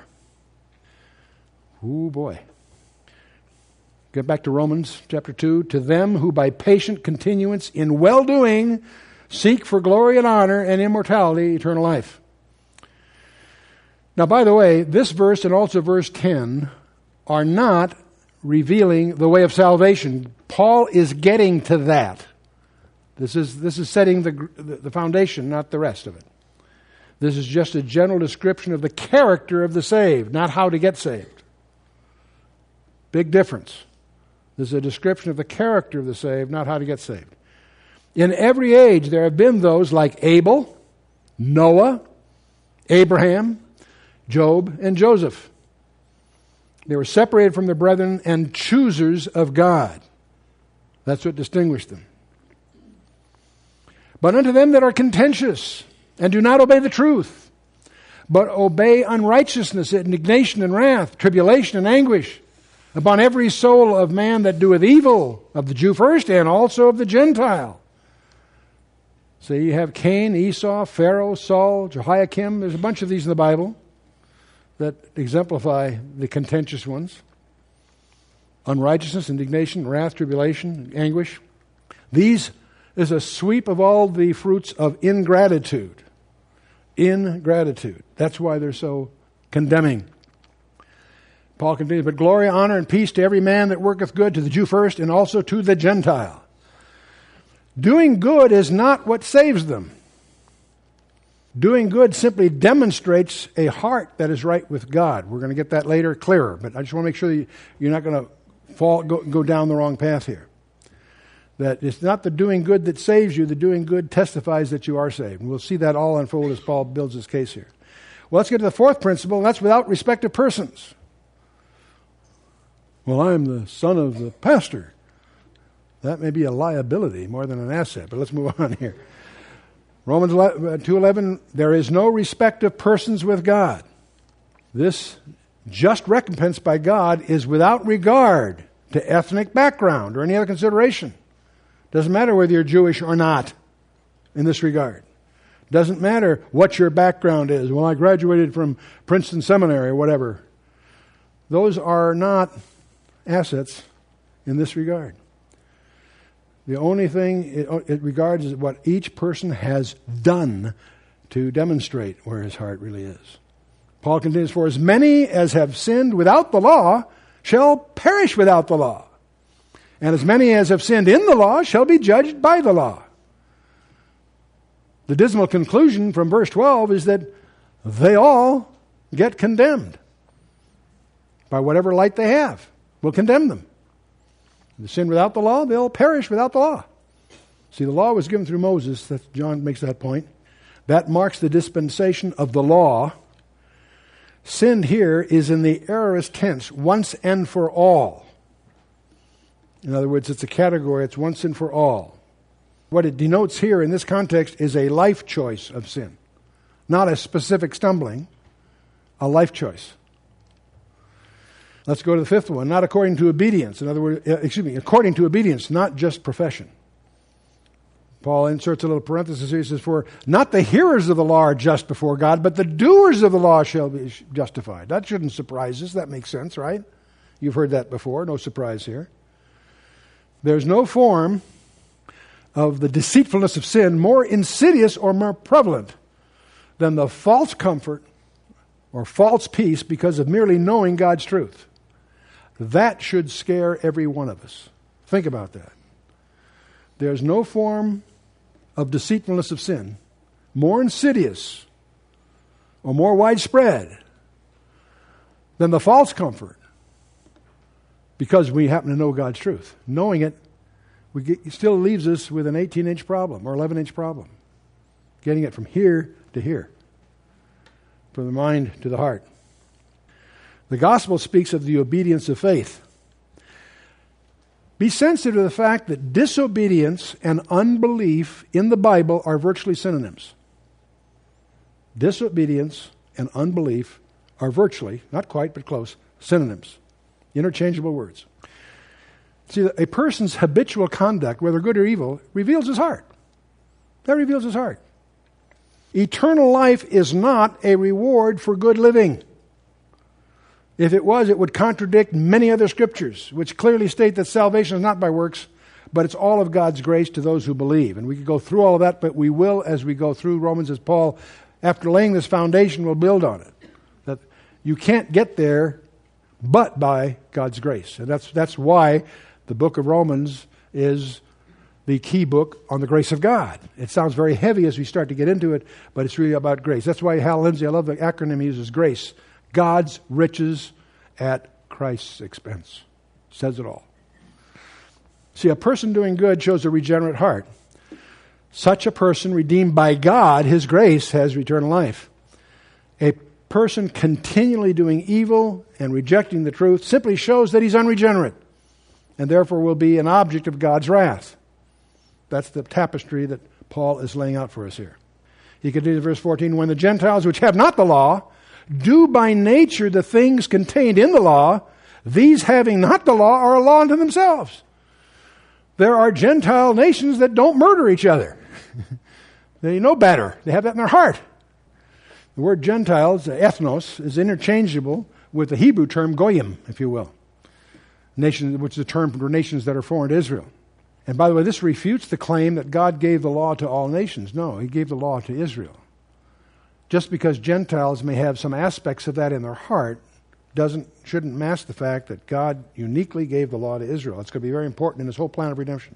Ooh, boy. Get back to Romans chapter two. To them who by patient continuance in well-doing seek for glory and honor and immortality, eternal life. Now, by the way, this verse and also verse ten are not revealing the way of salvation. Paul is getting to that. This is this is setting the the foundation, not the rest of it. This is just a general description of the character of the saved, not how to get saved. Big difference. This is a description of the character of the saved, not how to get saved. In every age, there have been those like Abel, Noah, Abraham, Job, and Joseph. They were separated from their brethren and choosers of God. That's what distinguished them. But unto them that are contentious and do not obey the truth, but obey unrighteousness, indignation and wrath, tribulation and anguish, upon every soul of man that doeth evil, of the Jew first and also of the Gentile. So you have Cain, Esau, Pharaoh, Saul, Jehoiakim. There's a bunch of these in the Bible. that exemplify the contentious ones: unrighteousness, indignation, wrath, tribulation, anguish. These is a sweep of all the fruits of ingratitude. Ingratitude. That's why they're so condemning. Paul continues, but glory, honor, and peace to every man that worketh good, to the Jew first, and also to the Gentile. Doing good is not what saves them. Doing good simply demonstrates a heart that is right with God. We're going to get that later clearer, but I just want to make sure that you're not going to fall go, go down the wrong path here. That it's not the doing good that saves you. The doing good testifies that you are saved. And we'll see that all unfold as Paul builds his case here. Well, let's get to the fourth principle, and that's without respect of persons. Well, I'm the son of the pastor. That may be a liability more than an asset, but let's move on here. Romans two eleven, there is no respect of persons with God. This just recompense by God is without regard to ethnic background or any other consideration. Doesn't matter whether you're Jewish or not in this regard. Doesn't matter what your background is. Well, I graduated from Princeton Seminary or whatever. Those are not assets in this regard. The only thing it, it regards is what each person has done to demonstrate where his heart really is. Paul continues, for as many as have sinned without the law shall perish without the law. And as many as have sinned in the law shall be judged by the law. The dismal conclusion from verse twelve is that they all get condemned. By whatever light they have will condemn them. If they sin without the law, they'll perish without the law. See, the law was given through Moses. That John makes that point. That marks the dispensation of the law. Sinned here is in the aorist tense, once and for all. In other words, it's a category, it's once and for all. What it denotes here in this context is a life choice of sin. Not a specific stumbling, a life choice. Let's go to the fifth one. Not according to obedience. In other words, excuse me, according to obedience, not just profession. Paul inserts a little parenthesis here. He says, for not the hearers of the law are just before God, but the doers of the law shall be justified. That shouldn't surprise us. That makes sense, right? You've heard that before. No surprise here. There's no form of the deceitfulness of sin more insidious or more prevalent than the false comfort or false peace because of merely knowing God's truth. That should scare every one of us. Think about that. There's no form of deceitfulness of sin more insidious or more widespread than the false comfort because we happen to know God's truth. Knowing it, we get, it still leaves us with an eighteen-inch problem or eleven-inch problem. Getting it from here to here. From the mind to the heart. The gospel speaks of the obedience of faith. Be sensitive to the fact that disobedience and unbelief in the Bible are virtually synonyms. Disobedience and unbelief are virtually, not quite, but close, synonyms. Interchangeable words. See, a person's habitual conduct, whether good or evil, reveals his heart. That reveals his heart. Eternal life is not a reward for good living. If it was, it would contradict many other scriptures, which clearly state that salvation is not by works, but it's all of God's grace to those who believe. And we could go through all of that, but we will as we go through Romans, as Paul, after laying this foundation, will build on it. That you can't get there but by God's grace. And that's that's why the book of Romans is the key book on the grace of God. It sounds very heavy as we start to get into it, but it's really about grace. That's why Hal Lindsey, I love the acronym he uses, GRACE. God's riches at Christ's expense. Says it all. See, a person doing good shows a regenerate heart. Such a person redeemed by God, His grace, has eternal life. A person continually doing evil and rejecting the truth simply shows that he's unregenerate and therefore will be an object of God's wrath. That's the tapestry that Paul is laying out for us here. He continues in verse fourteen, when the Gentiles which have not the law do by nature the things contained in the law, these having not the law are a law unto themselves. There are Gentile nations that don't murder each other. They know better. They have that in their heart. The word Gentiles, ethnos, is interchangeable with the Hebrew term goyim, if you will, nation, which is a term for nations that are foreign to Israel. And by the way, this refutes the claim that God gave the law to all nations. No, he gave the law to Israel. Just because Gentiles may have some aspects of that in their heart doesn't shouldn't mask the fact that God uniquely gave the law to Israel. It's going to be very important in this whole plan of redemption.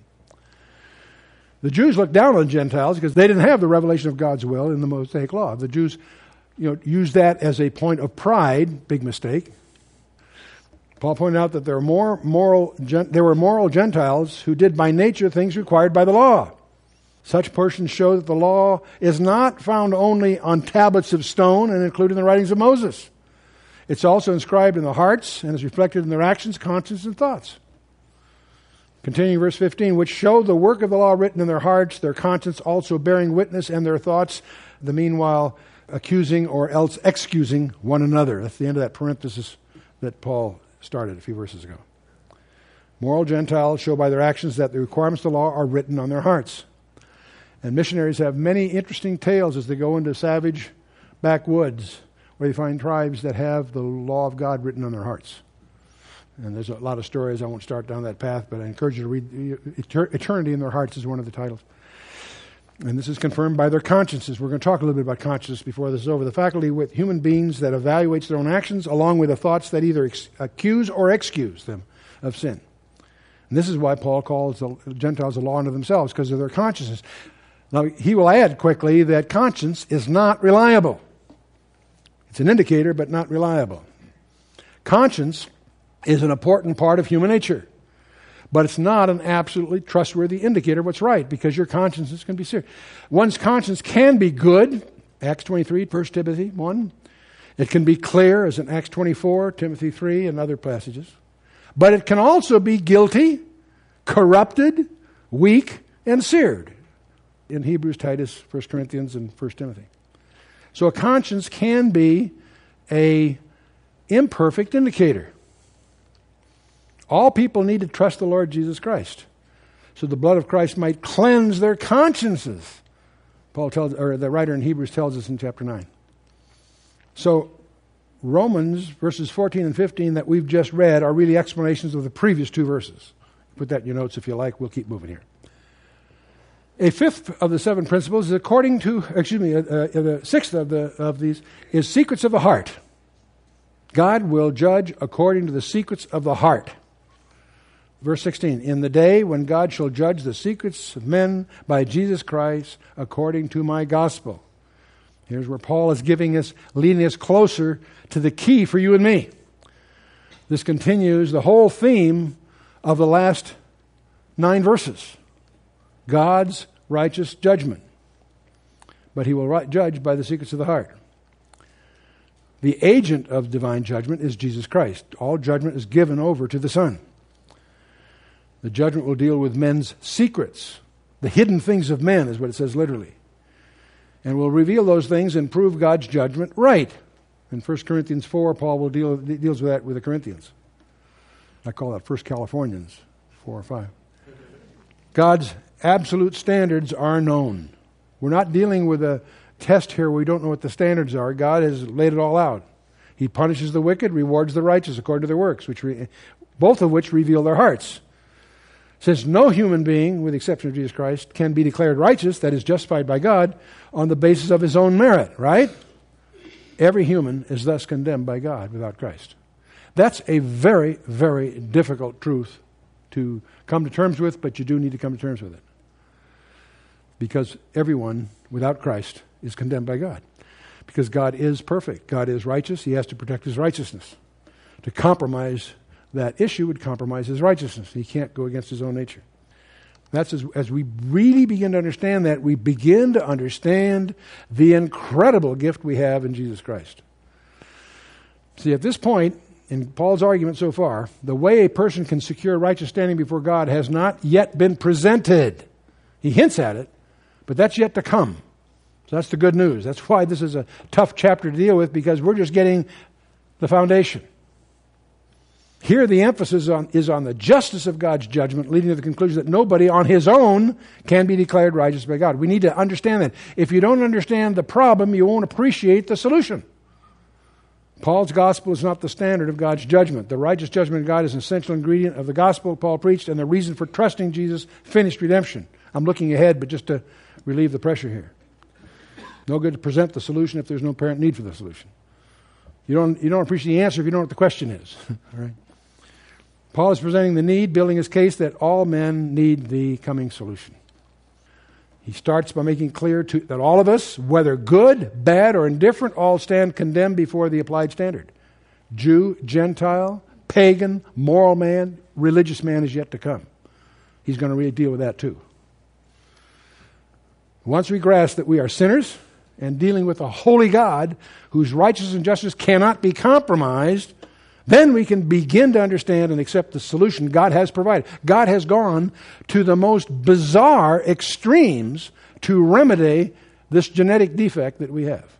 The Jews looked down on Gentiles because they didn't have the revelation of God's will in the Mosaic law. The Jews, you know, used that as a point of pride. Big mistake. Paul pointed out that there were more moral there were moral Gentiles who did by nature things required by the law. Such persons show that the law is not found only on tablets of stone and included in the writings of Moses. It's also inscribed in the hearts and is reflected in their actions, conscience, and thoughts. Continuing verse fifteen, which show the work of the law written in their hearts, their conscience also bearing witness, and their thoughts, the meanwhile accusing or else excusing one another. That's the end of that parenthesis that Paul started a few verses ago. Moral Gentiles show by their actions that the requirements of the law are written on their hearts. And missionaries have many interesting tales as they go into savage backwoods where they find tribes that have the law of God written on their hearts. And there's a lot of stories. I won't start down that path, but I encourage you to read Eternity in Their Hearts is one of the titles. And this is confirmed by their consciences. We're going to talk a little bit about conscience before this is over. The faculty with human beings that evaluates their own actions along with the thoughts that either ex- accuse or excuse them of sin. And this is why Paul calls the Gentiles a law unto themselves, because of their consciences. Now, he will add quickly that conscience is not reliable. It's an indicator, but not reliable. Conscience is an important part of human nature. But it's not an absolutely trustworthy indicator of what's right, because your consciences can be serious. One's conscience can be good, Acts twenty-three, First Timothy one. It can be clear, as in Acts twenty-four, Timothy three, and other passages. But it can also be guilty, corrupted, weak, and seared, in Hebrews, Titus, First Corinthians, and First Timothy. So a conscience can be an imperfect indicator. All people need to trust the Lord Jesus Christ, so the blood of Christ might cleanse their consciences. Paul tells, or the writer in Hebrews tells us in chapter nine. So Romans verses fourteen and fifteen that we've just read are really explanations of the previous two verses. Put that in your notes if you like. We'll keep moving here. A fifth of the seven principles is according to, excuse me, uh, uh, the sixth of the of these is secrets of the heart. God will judge according to the secrets of the heart. Verse sixteen, in the day when God shall judge the secrets of men by Jesus Christ according to my gospel. Here's where Paul is giving us, leading us closer to the key for you and me. This continues the whole theme of the last nine verses. God's righteous judgment. But he will right, judge by the secrets of the heart. The agent of divine judgment is Jesus Christ. All judgment is given over to the Son. The judgment will deal with men's secrets. The hidden things of men is what it says literally. And will reveal those things and prove God's judgment right. In First Corinthians four, Paul will deal deals with that with the Corinthians. I call that First Californians, four or five. God's absolute standards are known. We're not dealing with a test here where we don't know what the standards are. God has laid it all out. He punishes the wicked, rewards the righteous according to their works, which re- both of which reveal their hearts. Since no human being, with the exception of Jesus Christ, can be declared righteous, that is justified by God, on the basis of his own merit, right? Every human is thus condemned by God without Christ. That's a very, very difficult truth to come to terms with, but you do need to come to terms with it. Because everyone without Christ is condemned by God. Because God is perfect. God is righteous. He has to protect his righteousness. To compromise that issue would compromise his righteousness. He can't go against his own nature. That's as, as we really begin to understand that, we begin to understand the incredible gift we have in Jesus Christ. See, at this point, in Paul's argument so far, the way a person can secure righteous standing before God has not yet been presented. He hints at it, but that's yet to come. So that's the good news. That's why this is a tough chapter to deal with, because we're just getting the foundation. Here the emphasis on, is on the justice of God's judgment, leading to the conclusion that nobody on his own can be declared righteous by God. We need to understand that. If you don't understand the problem, you won't appreciate the solution. Paul's gospel is not the standard of God's judgment. The righteous judgment of God is an essential ingredient of the gospel Paul preached and the reason for trusting Jesus' finished redemption. I'm looking ahead, but just to relieve the pressure here. No good to present the solution if there's no apparent need for the solution. You don't, you don't appreciate the answer if you don't know what the question is. All right? Paul is presenting the need, building his case that all men need the coming solution. He starts by making clear to, that all of us, whether good, bad, or indifferent, all stand condemned before the applied standard. Jew, Gentile, pagan, moral man, religious man is yet to come. He's going to really deal with that too. Once we grasp that we are sinners and dealing with a holy God whose righteousness and justice cannot be compromised, then we can begin to understand and accept the solution God has provided. God has gone to the most bizarre extremes to remedy this genetic defect that we have.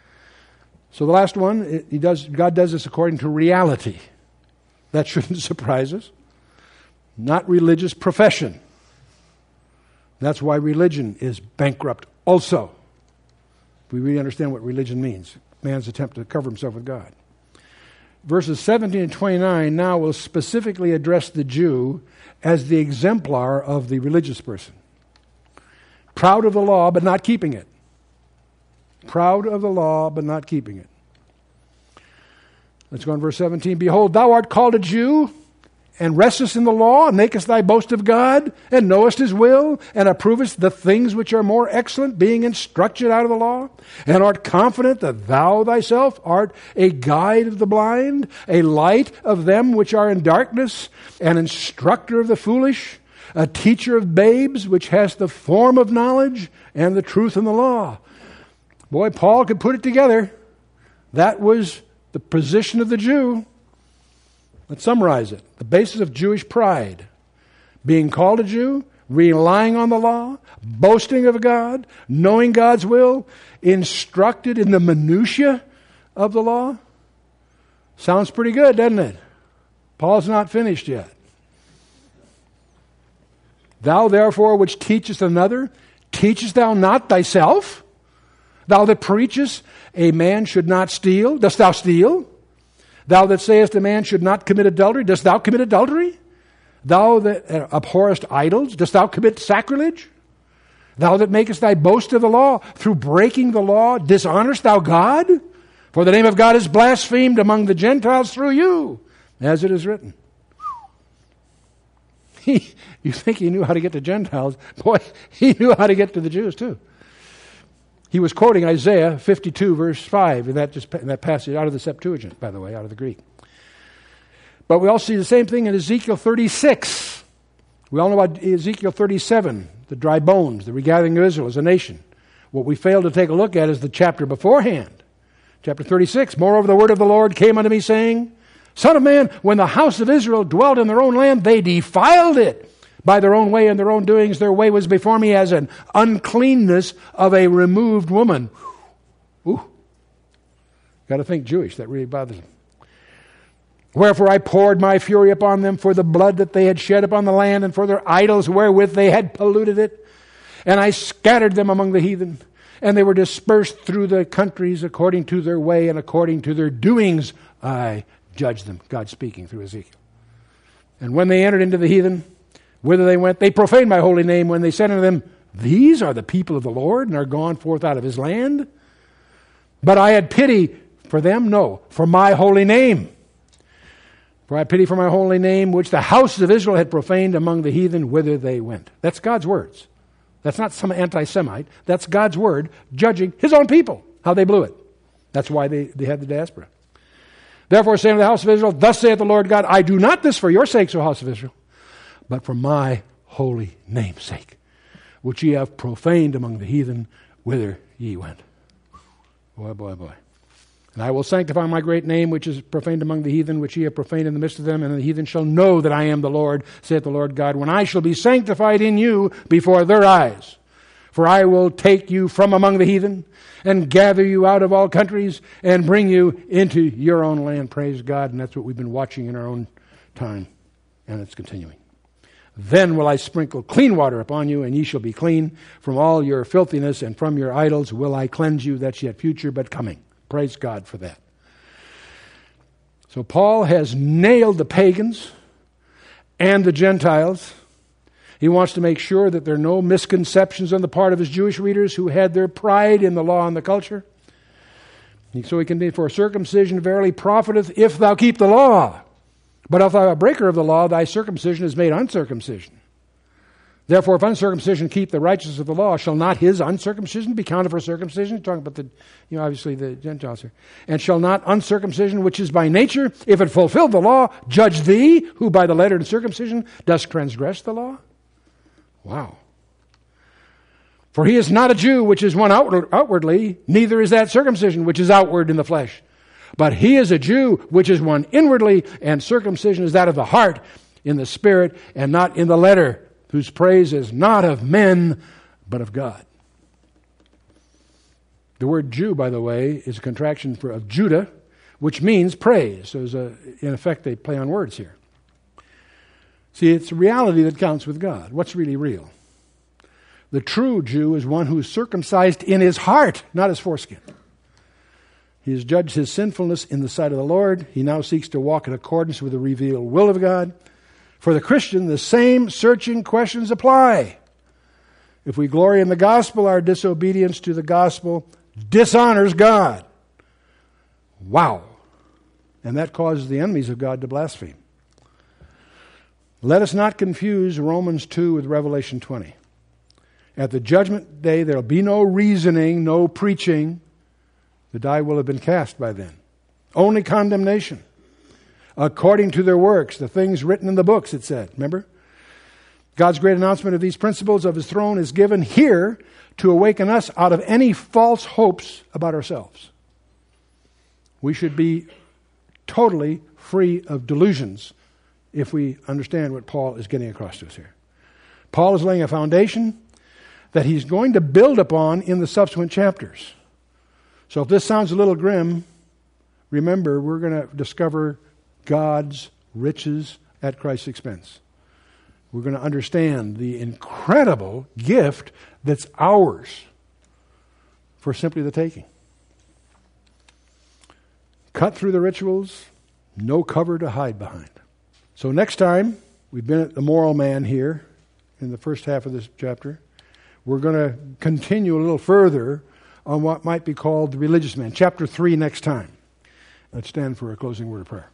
So the last one, it, he does, God does this according to reality. That shouldn't surprise us. Not religious profession. That's why religion is bankrupt also. We really understand what religion means. Man's attempt to cover himself with God. Verses seventeen and twenty-nine now will specifically address the Jew as the exemplar of the religious person. Proud of the law, but not keeping it. Proud of the law, but not keeping it. Let's go on verse seventeen. Behold, thou art called a Jew, and restest in the law, and makest thy boast of God, and knowest his will, and approvest the things which are more excellent, being instructed out of the law, and art confident that thou thyself art a guide of the blind, a light of them which are in darkness, an instructor of the foolish, a teacher of babes, which has the form of knowledge and the truth in the law. Boy, Paul could put it together. That was the position of the Jew. Let's summarize it. The basis of Jewish pride. Being called a Jew, relying on the law, boasting of God, knowing God's will, instructed in the minutiae of the law. Sounds pretty good, doesn't it? Paul's not finished yet. Thou therefore which teachest another, teachest thou not thyself? Thou that preachest a man should not steal, dost thou steal? Thou that sayest a man should not commit adultery, dost thou commit adultery? Thou that abhorrest idols, dost thou commit sacrilege? Thou that makest thy boast of the law, through breaking the law, dishonorest thou God? For the name of God is blasphemed among the Gentiles through you, as it is written. He, you think he knew how to get to Gentiles? Boy, he knew how to get to the Jews too. He was quoting Isaiah fifty-two, verse five, in that, just, in that passage, out of the Septuagint, by the way, out of the Greek. But we also see the same thing in Ezekiel thirty-six. We all know about Ezekiel thirty-seven, the dry bones, the regathering of Israel as a nation. What we fail to take a look at is the chapter beforehand. Chapter thirty-six, moreover the word of the Lord came unto me, saying, Son of man, when the house of Israel dwelt in their own land, they defiled it. By their own way and their own doings, their way was before me as an uncleanness of a removed woman. Ooh. Got to think Jewish. That really bothers them. Wherefore I poured my fury upon them for the blood that they had shed upon the land and for their idols wherewith they had polluted it. And I scattered them among the heathen. And they were dispersed through the countries according to their way and according to their doings. I judged them. God speaking through Ezekiel. And when they entered into the heathen, whither they went, they profaned my holy name when they said unto them, These are the people of the Lord, and are gone forth out of his land. But I had pity for them, no, for my holy name. For I had pity for my holy name, which the houses of Israel had profaned among the heathen, whither they went. That's God's words. That's not some anti-Semite. That's God's word judging his own people, how they blew it. That's why they, they had the diaspora. Therefore saying to the house of Israel, Thus saith the Lord God, I do not this for your sakes, O house of Israel, but for my holy name's sake, which ye have profaned among the heathen, whither ye went. Boy, boy, boy. And I will sanctify my great name, which is profaned among the heathen, which ye have profaned in the midst of them, and the heathen shall know that I am the Lord, saith the Lord God, when I shall be sanctified in you before their eyes. For I will take you from among the heathen, and gather you out of all countries, and bring you into your own land. Praise God. And that's what we've been watching in our own time, and it's continuing. Then will I sprinkle clean water upon you, and ye shall be clean. From all your filthiness and from your idols will I cleanse you. That's yet future, but coming. Praise God for that. So Paul has nailed the pagans and the Gentiles. He wants to make sure that there are no misconceptions on the part of his Jewish readers who had their pride in the law and the culture. So he continues, for circumcision verily profiteth if thou keep the law. But if thou art a breaker of the law, thy circumcision is made uncircumcision. Therefore, if uncircumcision keep the righteousness of the law, shall not his uncircumcision be counted for circumcision? He's talking about the, you know, obviously the Gentiles here. And shall not uncircumcision, which is by nature, if it fulfill the law, judge thee, who by the letter of circumcision dost transgress the law? Wow. For he is not a Jew, which is one outward, outwardly, neither is that circumcision, which is outward in the flesh. But he is a Jew, which is one inwardly, and circumcision is that of the heart, in the spirit, and not in the letter, whose praise is not of men, but of God. The word Jew, by the way, is a contraction for of Judah, which means praise. So, a, in effect, they play on words here. See, it's reality that counts with God. What's really real? The true Jew is one who is circumcised in his heart, not his foreskin. He has judged his sinfulness in the sight of the Lord. He now seeks to walk in accordance with the revealed will of God. For the Christian, the same searching questions apply. If we glory in the gospel, our disobedience to the gospel dishonors God. Wow. And that causes the enemies of God to blaspheme. Let us not confuse Romans two with Revelation twenty. At the judgment day, there will be no reasoning, no preaching. The die will have been cast by then. Only condemnation. According to their works, the things written in the books, it said. Remember? God's great announcement of these principles of his throne is given here to awaken us out of any false hopes about ourselves. We should be totally free of delusions if we understand what Paul is getting across to us here. Paul is laying a foundation that he's going to build upon in the subsequent chapters. So if this sounds a little grim, remember, we're going to discover God's riches at Christ's expense. We're going to understand the incredible gift that's ours for simply the taking. Cut through the rituals, no cover to hide behind. So next time, we've been at the moral man here in the first half of this chapter. We're going to continue a little further on what might be called the religious man. Chapter three next time. Let's stand for a closing word of prayer.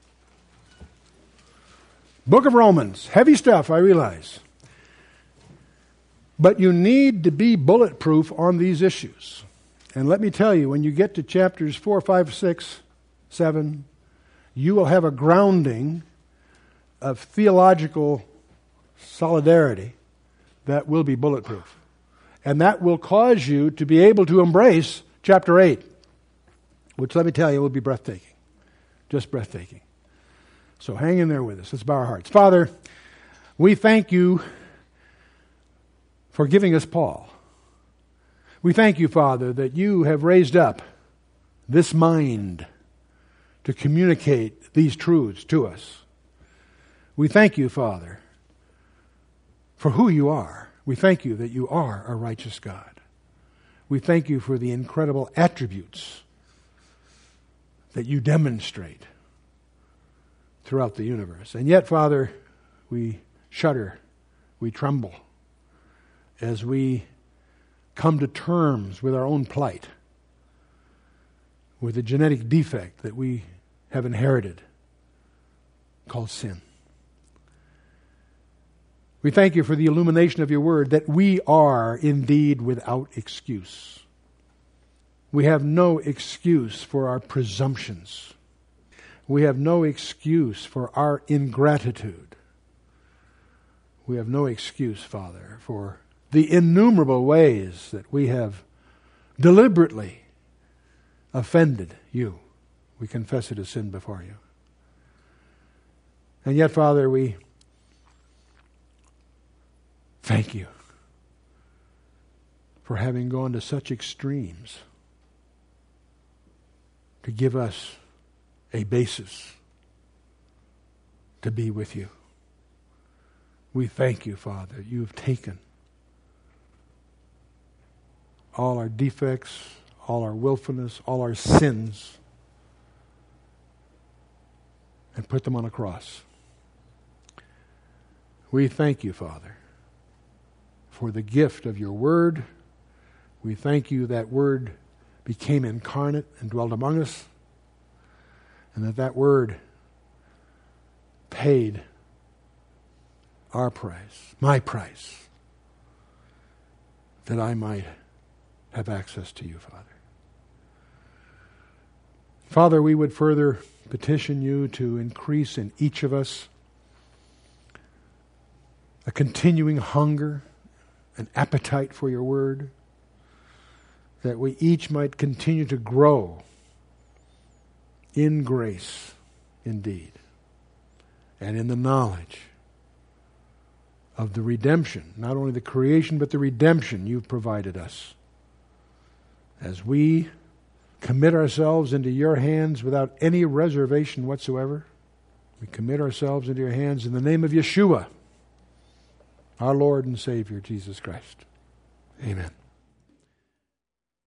Book of Romans. Heavy stuff, I realize. But you need to be bulletproof on these issues. And let me tell you, when you get to chapters four, five, six, seven, you will have a grounding of theological solidarity that will be bulletproof. And that will cause you to be able to embrace chapter eight, which, let me tell you, will be breathtaking. Just breathtaking. So hang in there with us. Let's bow our hearts. Father, we thank you for giving us Paul. We thank you, Father, that you have raised up this mind to communicate these truths to us. We thank you, Father, for who you are. We thank you that you are a righteous God. We thank you for the incredible attributes that you demonstrate throughout the universe. And yet, Father, we shudder, we tremble as we come to terms with our own plight, with the genetic defect that we have inherited called sin. We thank you for the illumination of your word that we are indeed without excuse. We have no excuse for our presumptions. We have no excuse for our ingratitude. We have no excuse, Father, for the innumerable ways that we have deliberately offended you. We confess it as sin before you. And yet, Father, we thank you for having gone to such extremes to give us a basis to be with you. We thank you, Father. You've taken all our defects, all our willfulness, all our sins, and put them on a cross. We thank you, Father, for the gift of your word. We thank you that word became incarnate and dwelt among us, and that that word paid our price, my price, that I might have access to you, Father. Father, we would further petition you to increase in each of us a continuing hunger, an appetite for your word, that we each might continue to grow in grace indeed, and in the knowledge of the redemption, not only the creation, but the redemption you've provided us. As we commit ourselves into your hands without any reservation whatsoever, we commit ourselves into your hands in the name of Yeshua, our Lord and Savior, Jesus Christ. Amen.